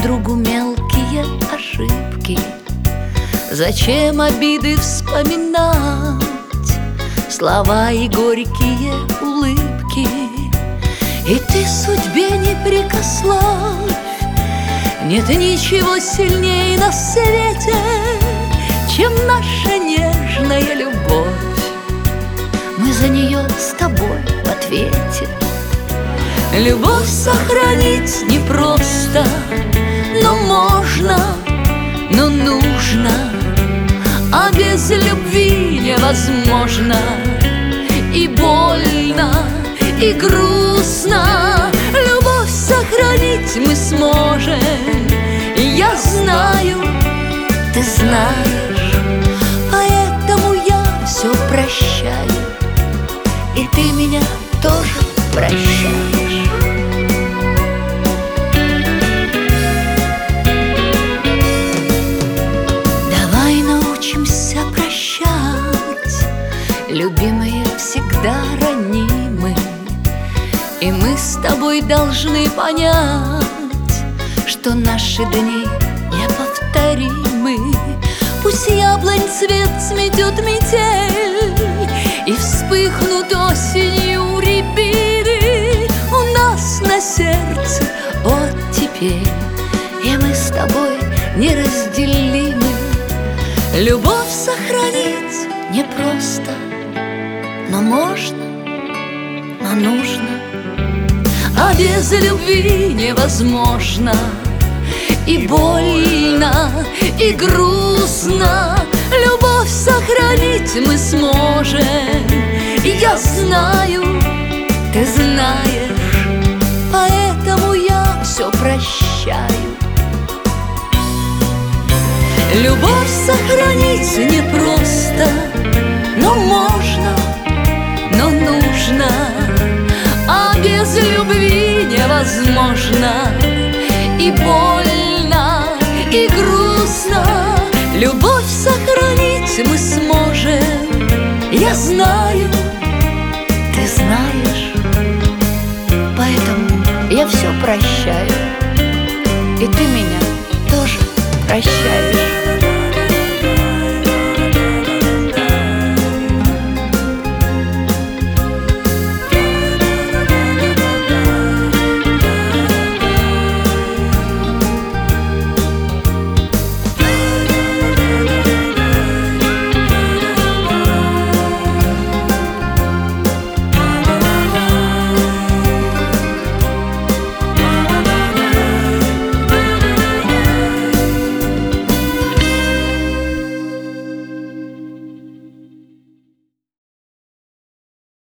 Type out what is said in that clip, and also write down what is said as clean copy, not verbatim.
другу мелкие ошибки? Зачем обиды вспоминать, слова и горькие улыбки? И ты судьбе не прикословь, нет ничего сильнее на свете, чем наша нежная любовь. Мы за нее с тобой в ответе. Любовь сохранить непросто, но можно, но нужно, а без любви невозможно. И больно, и грустно. Любовь сохранить мы сможем, и я знаю, ты знаешь, поэтому я все прощаю, и ты меня тоже прощаешь. Давай научимся прощать, любимые всегда ранимы, и мы с тобой должны понять, что наши дни неповторимы. Пусть яблонь цвет сметет метель, и вспыхнут осенью рябины у нас на сердце оттепель, и мы с тобой неразделимы. Любовь сохранить непросто, но можно, но нужно, а без любви невозможно. И больно, и грустно. Любовь сохранить мы сможем, и я знаю, ты знаешь, поэтому я все прощаю. Любовь сохранить непросто, но можно, но нужно, а без любви невозможно. И больно, и грустно. Любовь сохранить мы сможем, я знаю, ты знаешь, поэтому я все прощаю, и ты меня тоже прощаешь.